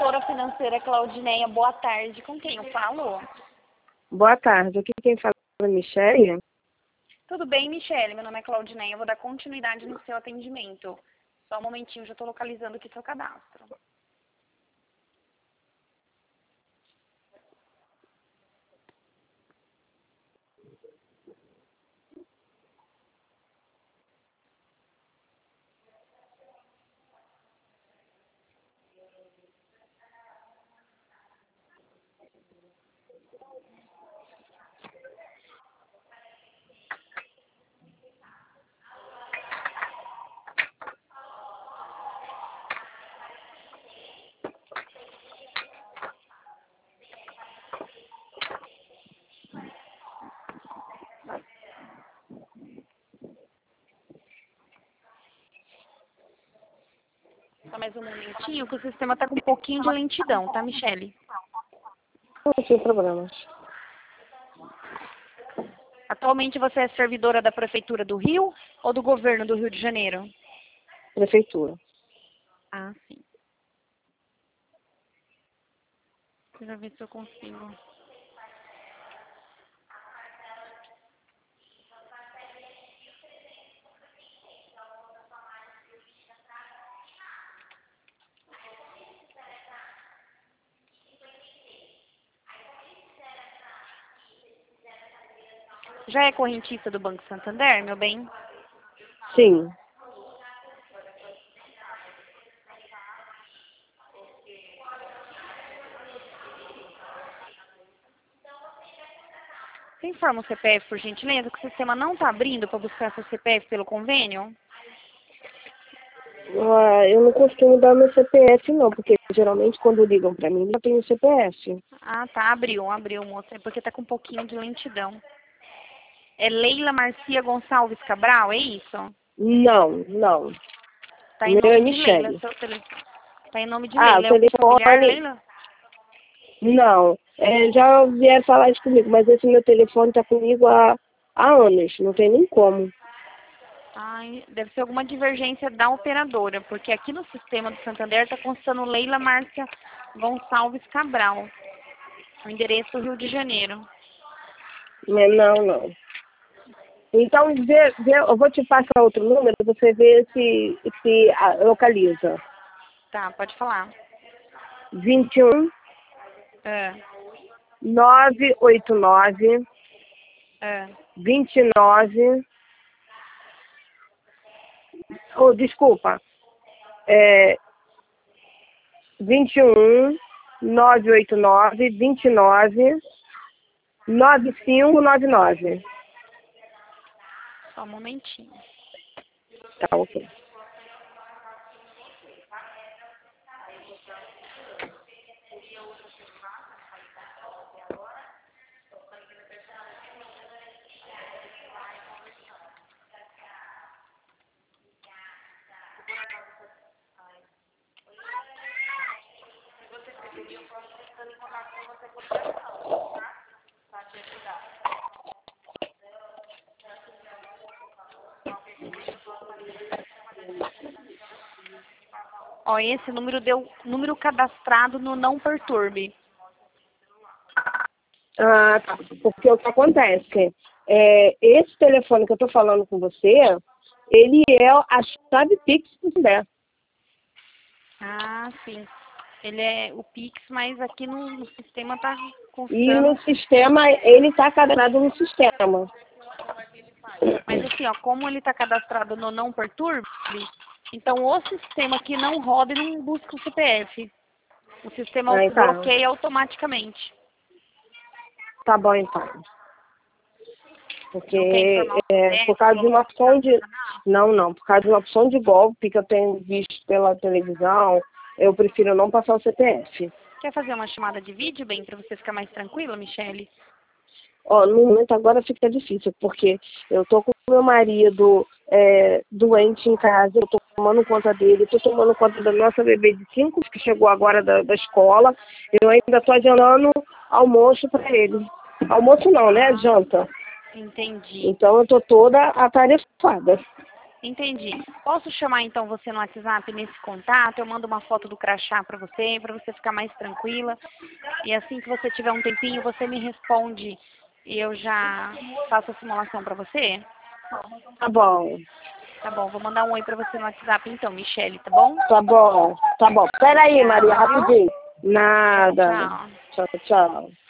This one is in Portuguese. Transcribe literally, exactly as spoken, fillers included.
assessora financeira Claudineia. Boa tarde. Com quem eu falo? Boa tarde. Aqui quem fala é Michele. Tudo bem, Michele? Meu nome é Claudineia. Eu vou dar continuidade no seu atendimento. Só um momentinho, já estou localizando aqui seu cadastro. Só mais um momentinho, que o sistema está com um pouquinho de lentidão, tá, Michele? Não tem problemas. Atualmente você é servidora da Prefeitura do Rio ou do Governo do Rio de Janeiro? Prefeitura. Ah, sim. Deixa eu ver se eu consigo. Já é correntista do Banco Santander, meu bem? Sim. Você informa o C P F, por gentileza, que o sistema não está abrindo para buscar seu C P F pelo convênio? Ah, eu não costumo dar meu C P F, não, porque geralmente quando ligam pra mim, já tenho C P F. Ah, tá. Abriu, abriu, moça. É porque tá com um pouquinho de lentidão. É Leila Marcia Gonçalves Cabral, é isso? Não, não. Tá O em meu é nome de Leila. Michele. Seu tele... Tá em nome de Ah, o Leila. É algum familiar, telefone... Leila? Não. É, já vieram falar isso comigo, mas esse meu telefone tá comigo há, há anos. Não tem nem como. Ai, deve ser alguma divergência da operadora, porque aqui no sistema do Santander está constando Leila Márcia Gonçalves Cabral, o endereço Rio de Janeiro. Mas não, não. Então, vê, vê, eu vou te passar outro número, você vê se, se ah, localiza. Tá, pode falar. vinte e um, É, nove oito nove, é. vinte e nove, oh, desculpa, é, vinte e um, nove oito nove, vinte e nove, nove cinco nove nove. Só um momentinho. Tá, ok. Ó, esse número deu número cadastrado no Não Perturbe. Ah, tá. Porque o que acontece? É, esse telefone que eu tô falando com você, ele é a chave Pix do Santander. Ah, sim. Ele é o Pix, mas aqui no, no sistema tá E constando. no sistema, ele está cadastrado no sistema. Mas assim, ó, como ele tá cadastrado no Não Perturbe, então o sistema que não roda e não busca o C P F. O sistema Ah, tá. bloqueia automaticamente. Tá bom, então. Não quer Porque informar o é, por C P F, causa de uma colocar o opção estado de... do cadastro? Não, não. Por causa de uma opção de golpe que eu tenho visto pela televisão, eu prefiro não passar o C P F. Quer fazer uma chamada de vídeo, bem, para você ficar mais tranquila, Michele? Ó, no momento agora fica difícil, porque eu tô com meu marido é, doente em casa, eu tô tomando conta dele, tô tomando conta da nossa bebê de cinco, que chegou agora da, da escola, eu ainda tô adiantando almoço para ele. Almoço não, né? Ah, Janta. entendi. Então eu tô toda atarefada. Entendi. Posso chamar então você no WhatsApp nesse contato? Eu mando uma foto do crachá para você, para você ficar mais tranquila. E assim que você tiver um tempinho, você me responde e eu já faço a simulação para você? Tá bom. Tá bom, vou mandar um oi para você no WhatsApp então, Michele, tá bom? Tá bom, tá bom. Pera aí, Maria, Obrigada, viu? rapidinho. Nada. Tchau. Tchau, tchau.